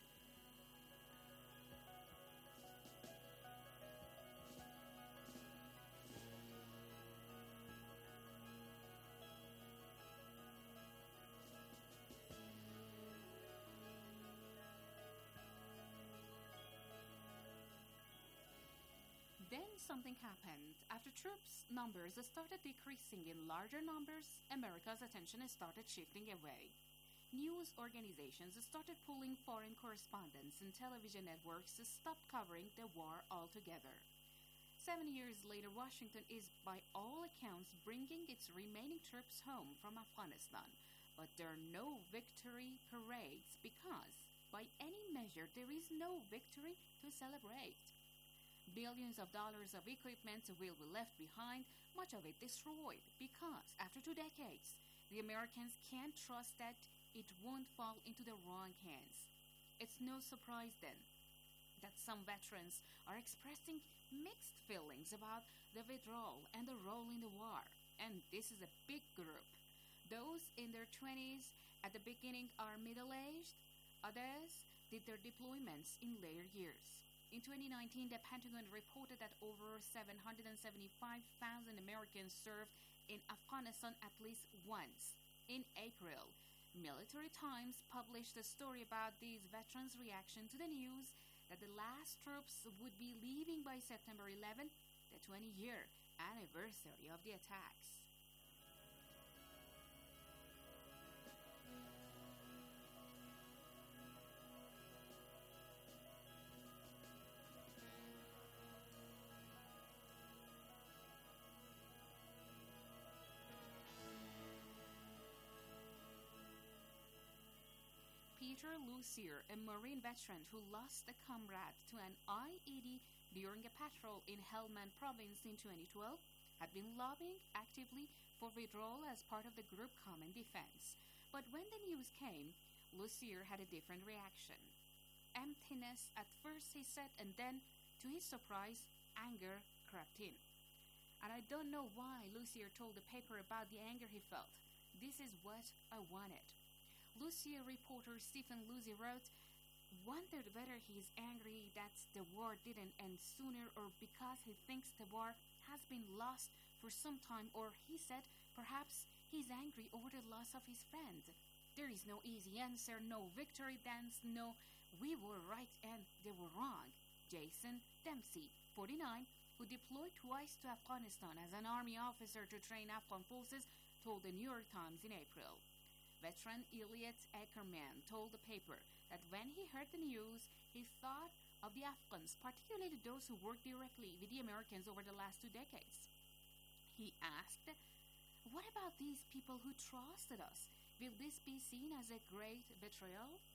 Then something happened. After troops' numbers started decreasing in larger numbers, America's attention started shifting away. News organizations started pulling foreign correspondents, and television networks stopped covering the war altogether. Seven years later, Washington is, by all accounts, bringing its remaining troops home from Afghanistan. But there are no victory parades because, by any measure, there is no victory to celebrate. Billions of dollars of equipment will be left behind, much of it destroyed, because after two decades, the Americans can't trust that it won't fall into the wrong hands. It's no surprise then that some veterans are expressing mixed feelings about the withdrawal and the role in the war. And this is a big group. Those in their twenties at the beginning are middle-aged. Others did their deployments in later years. In twenty nineteen, the Pentagon reported that over seven hundred seventy-five thousand Americans served in Afghanistan at least once. In April, Military Times published a story about these veterans' reaction to the news that the last troops would be leaving by September eleventh, the twenty-year anniversary of the attacks. Peter Lucier, a Marine veteran who lost a comrade to an I E D during a patrol in Helmand province in twenty twelve, had been lobbying actively for withdrawal as part of the group Common Defense. But when the news came, Lucier had a different reaction. Emptiness at first, he said, and then, to his surprise, anger crept in. And I don't know why Lucier told the paper about the anger he felt. This is what I wanted. Lucier reporter Stephen Lucy wrote, wondered whether he is angry that the war didn't end sooner, or because he thinks the war has been lost for some time, or he said perhaps he's angry over the loss of his friend. There is no easy answer, no victory dance, no we were right and they were wrong. Jason Dempsey, forty-nine, who deployed twice to Afghanistan as an army officer to train Afghan forces, told the New York Times in April. Veteran Elliot Ackerman told the paper that when he heard the news, he thought of the Afghans, particularly those who worked directly with the Americans over the last two decades. He asked, what about these people who trusted us? Will this be seen as a great betrayal?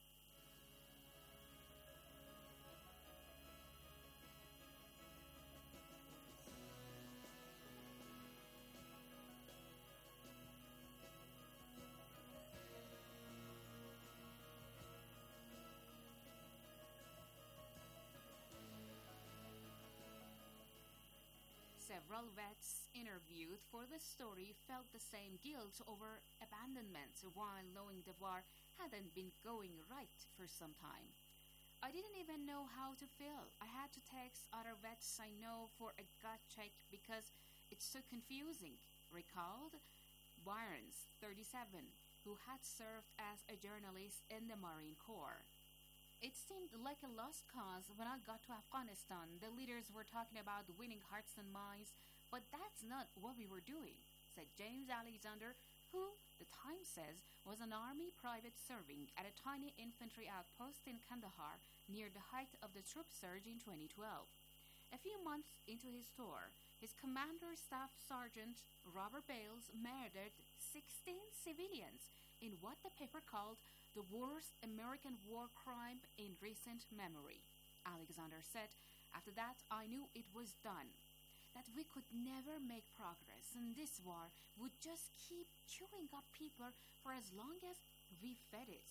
Several vets interviewed for the story felt the same guilt over abandonment while knowing the war hadn't been going right for some time. I didn't even know how to feel. I had to text other vets I know for a gut check because it's so confusing, recalled Byrnes, thirty-seven, who had served as a journalist in the Marine Corps. It seemed like a lost cause when I got to Afghanistan. The leaders were talking about winning hearts and minds, but that's not what we were doing, said James Alexander, who, the Times says, was an army private serving at a tiny infantry outpost in Kandahar near the height of the troop surge in twenty twelve. A few months into his tour, his commander staff sergeant, Robert Bales, murdered sixteen civilians in what the paper called the worst American war crime in recent memory. Alexander said, after that I knew it was done, that we could never make progress, and this war would just keep chewing up people for as long as we fed it.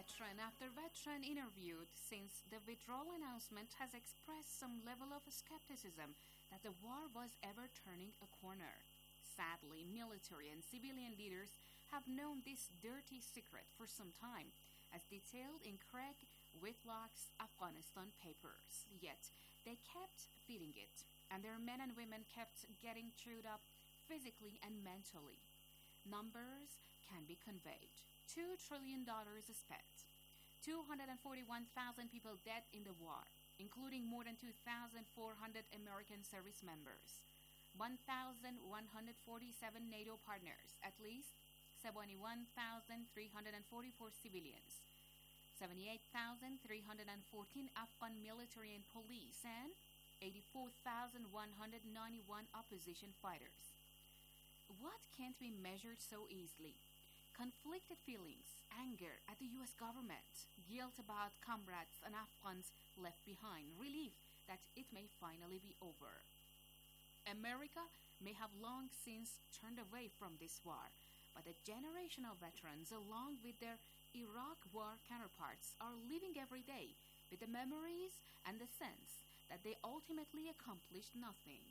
Veteran after veteran interviewed since the withdrawal announcement has expressed some level of skepticism that the war was ever turning a corner. Sadly, military and civilian leaders have known this dirty secret for some time, as detailed in Craig Whitlock's Afghanistan papers. Yet, they kept feeding it, and their men and women kept getting chewed up physically and mentally. Numbers can be conveyed. Two trillion dollars spent. two hundred forty-one thousand people dead in the war, including more than two thousand four hundred American service members. one thousand one hundred forty-seven NATO partners, at least seventy-one thousand three hundred forty-four civilians, seventy-eight thousand three hundred fourteen Afghan military and police, and eighty-four thousand one hundred ninety-one opposition fighters. What can't be measured so easily? Conflicted feelings, anger at the U S government, guilt about comrades and Afghans left behind, relief that it may finally be over. America may have long since turned away from this war, but a generation of veterans, along with their Iraq war counterparts, are living every day with the memories and the sense that they ultimately accomplished nothing.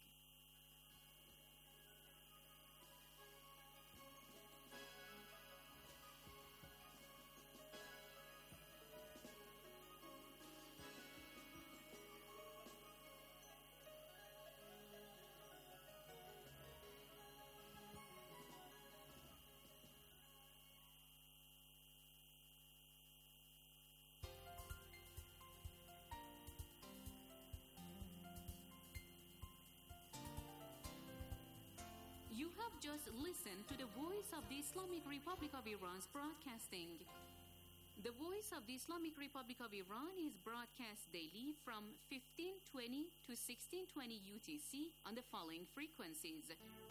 You have just listened to the Voice of the Islamic Republic of Iran's broadcasting. The Voice of the Islamic Republic of Iran is broadcast daily from fifteen twenty to sixteen twenty U T C on the following frequencies: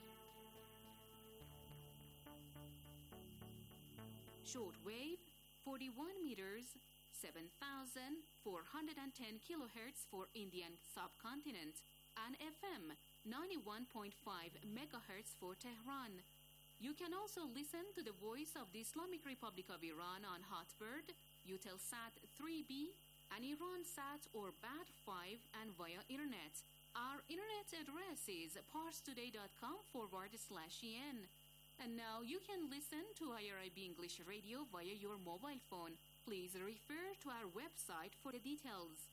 shortwave forty-one meters, seven thousand four hundred ten kilohertz for Indian subcontinent, and F M ninety-one point five megahertz for Tehran. You can also listen to the Voice of the Islamic Republic of Iran on Hotbird, Eutelsat three B, and Iransat or B A D five, and via Internet. Our Internet address is parstoday.com forward slash en. And now you can listen to I R I B English Radio via your mobile phone. Please refer to our website for the details.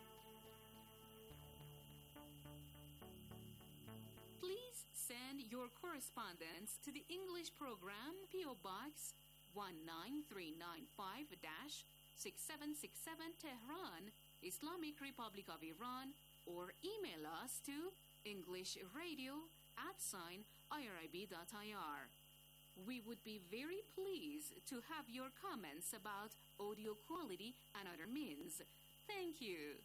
Please send your correspondence to the English program, P O Box one nine three nine five, six seven six seven, Tehran, Islamic Republic of Iran, or email us to englishradio at sign irib.ir. We would be very pleased to have your comments about audio quality and other means. Thank you.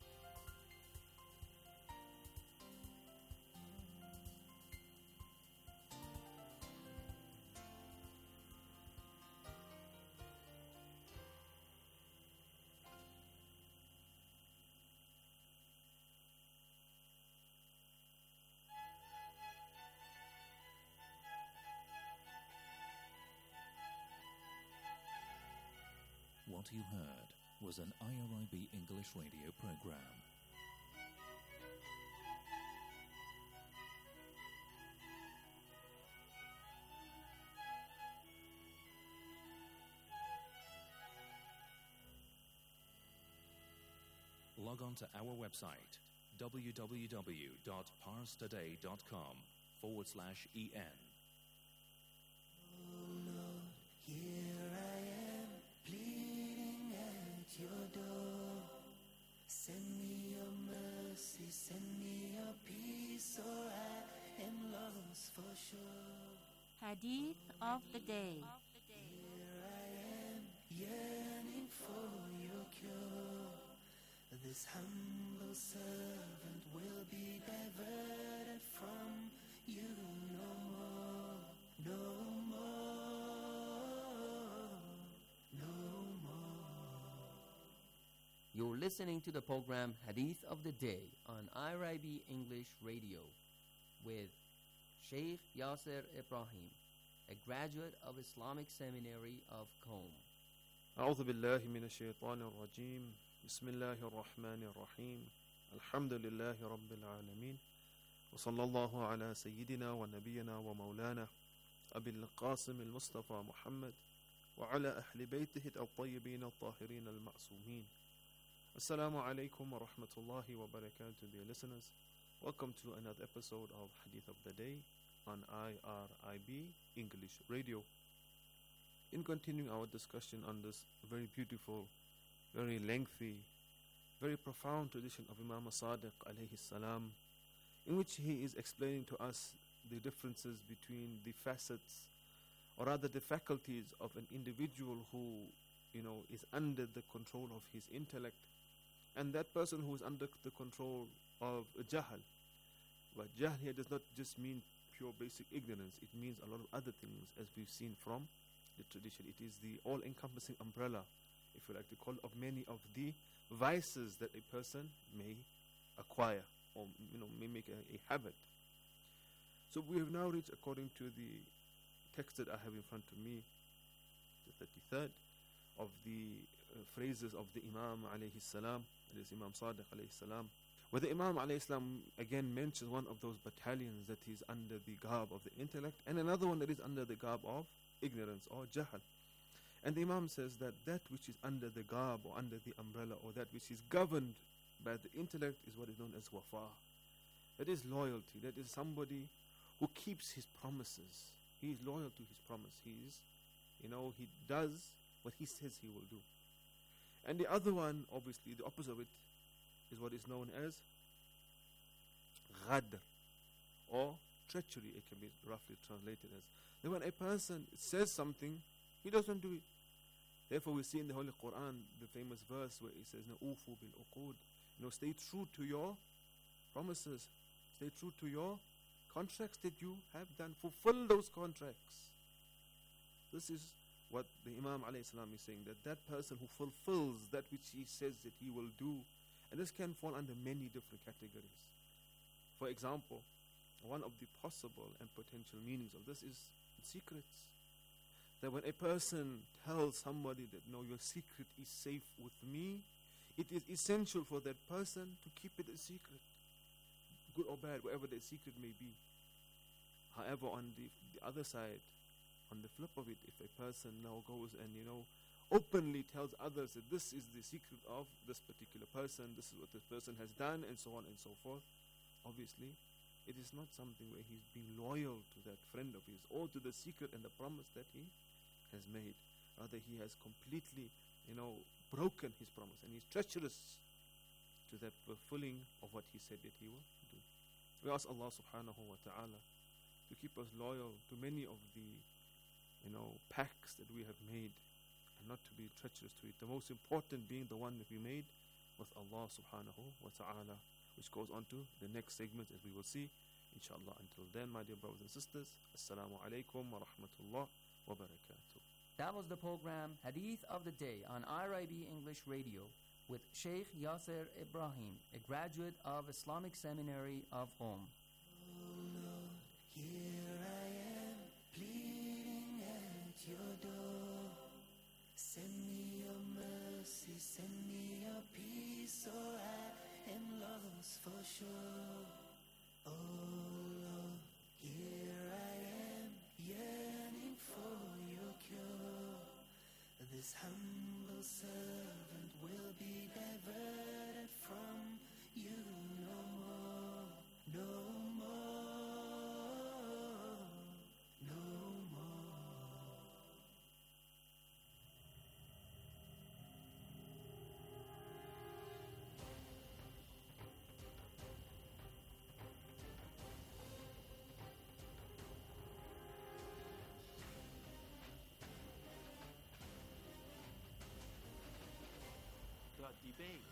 What you heard was an I R I B English radio program. Log on to our website www.parstoday.com forward slash en. Send me your mercy, send me your peace, or I am lost for sure. Hadith of the day. Here I am, yearning for your cure. This humble servant will be diverted from you no more, no more, no more. You're listening to the program Hadith of the Day on I R I B English Radio with Sheikh Yasser Ibrahim, a graduate of Islamic Seminary of Qom. أعوذ بالله من الشيطان الرجيم بسم الله الرحمن الرحيم الحمد لله رب العالمين وصلى الله على سيدنا ونبينا ومولانا أبي القاسم المصطفى محمد وعلى أهل بيته الطيبين الطاهرين المعصومين. Assalamu alaikum wa rahmatullahi wa barakatuh, dear listeners. Welcome to another episode of Hadith of the Day on I R I B English Radio. In continuing our discussion on this very beautiful, very lengthy, very profound tradition of Imam Sadiq alayhi salam, in which he is explaining to us the differences between the facets, or rather the faculties of an individual who, you know, is under the control of his intellect, and that person who is under the control of jahl. But jahl here does not just mean pure basic ignorance, it means a lot of other things, as we've seen from the tradition. It is the all-encompassing umbrella, if you like to call it, of many of the vices that a person may acquire, or you know, may make a, a habit. So we have now reached, according to the text that I have in front of me, the thirty-third of the uh, phrases of the Imam alayhi salam, that is Imam Sadiq alayhi salam, where the Imam alayhi salam again mentions one of those battalions that is under the garb of the intellect, and another one that is under the garb of ignorance or jahl. And the Imam says that that which is under the garb or under the umbrella, or that which is governed by the intellect, is what is known as wafa. That is loyalty. That is somebody who keeps his promises. He is loyal to his promise. He is, you know, he does what he says he will do. And the other one, obviously, the opposite of it, is what is known as ghadr, or treachery. It can be roughly translated as that when a person says something, he doesn't do it. Therefore, we see in the Holy Quran the famous verse where it says, "Ufu bil uqud," you know, stay true to your promises, stay true to your contracts that you have done. Fulfill those contracts. This is what the Imam alayhi salam is saying, that that person who fulfills that which he says that he will do, and this can fall under many different categories. For example, one of the possible and potential meanings of this is secrets. That when a person tells somebody that, no, your secret is safe with me, it is essential for that person to keep it a secret, good or bad, whatever the secret may be. However, on the, the other side, on the flip of it, if a person now goes and, you know, openly tells others that this is the secret of this particular person, this is what this person has done, and so on and so forth, obviously, it is not something where he's being loyal to that friend of his, or to the secret and the promise that he has made. Rather, he has completely, you know, broken his promise, and he's treacherous to that fulfilling of what he said that he will do. We ask Allah subhanahu wa ta'ala to keep us loyal to many of the, you know, pacts that we have made, and not to be treacherous to it. The most important being the one that we made with Allah subhanahu wa ta'ala, which goes on to the next segment, as we will see, inshallah. Until then, my dear brothers and sisters, assalamu alaikum wa rahmatullah wa barakatuh. That was the program Hadith of the Day on I R I B English Radio with Sheikh Yasser Ibrahim, a graduate of Islamic Seminary of Qom. Here I am, pleading at your door. Send me your mercy, send me your peace, or I am lost for sure. Oh Lord, here I am, yearning for your cure. This humble servant will be diverted from you no more, no more, no more. The debate.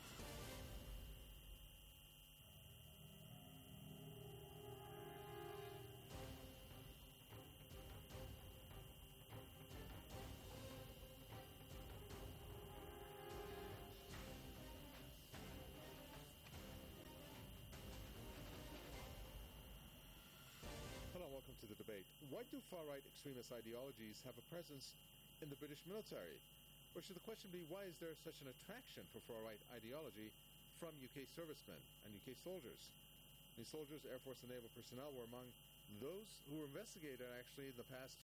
Welcome to the debate. Why do far-right extremist ideologies have a presence in the British military? Or should the question be, why is there such an attraction for far-right ideology from U K servicemen and U K soldiers? These soldiers, Air Force and naval personnel, were among those who were investigated actually in the past